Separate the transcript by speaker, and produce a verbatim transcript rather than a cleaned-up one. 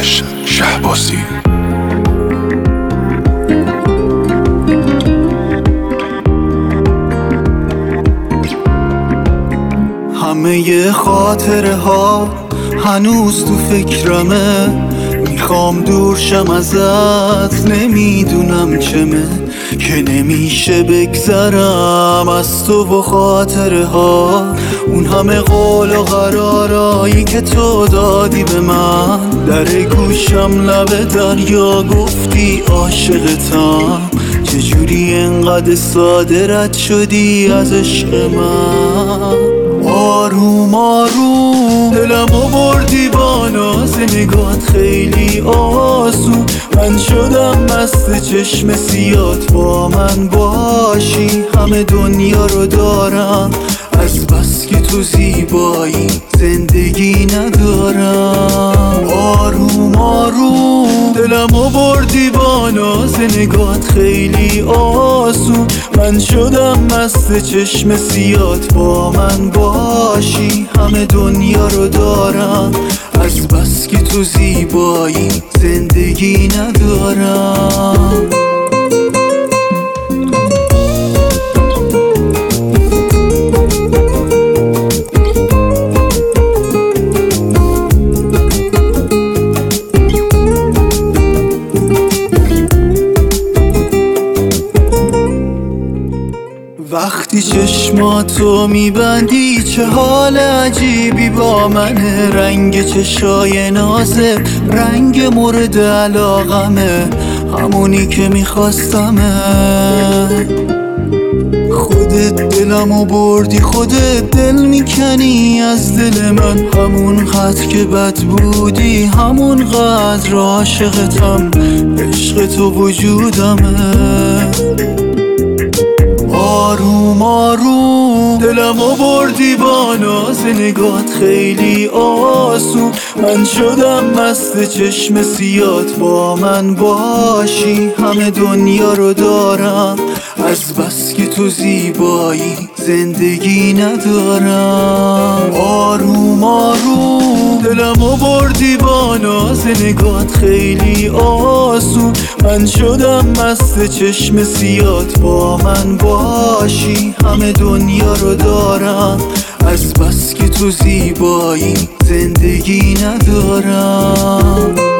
Speaker 1: آرش شهبازی.
Speaker 2: همه خاطره ها هنوز تو فکرمه، میخوام دور شم ازت، نمیدونم چمه که نمیشه بگذرم از تو و خاطره ها. اون همه قول و قرارایی که تو دادی به من، در گوشم لب دریا گفتی عاشقتم، چجوری انقدر ساده رد شدی از عشق من. آروم آروم دلمو بردی با ناز نگات خیلی آسون، من شدم مست چشم سیات با من باشی، همه دنیا رو دارم از بس که تو زیبایی زندگی ندارم. آروم آروم دلمو بردی با ناز نگات خیلی آسون، من شدم مست چشم سیات با من باشی، همه دنیا رو دارم از بس که تو زیبایی زندگی ندارم. وقتی چشماتو میبندی چه حال عجیبی با منه، رنگ چشای نازه رنگ مورد علاقمه، همونی که میخواستمه. خودت دلمو بردی، خودت دل میکنی از دل من، همون قدر که بد بودی همون قدر عاشقتم، عشق تو وجودمه. آروم آروم دلمو بردی با ناز نگات خیلی آسون، من شدم مست چشم سیات با من باشی، همه دنیا رو دارم از بس که تو زیبایی زندگی ندارم. آروم آروم دلمو بردی با ناز نگات خیلی آسون، من شدم مست چشم سیات با من باشی، همه دنیا رو دارم از بس که تو زیبایی زندگی ندارم.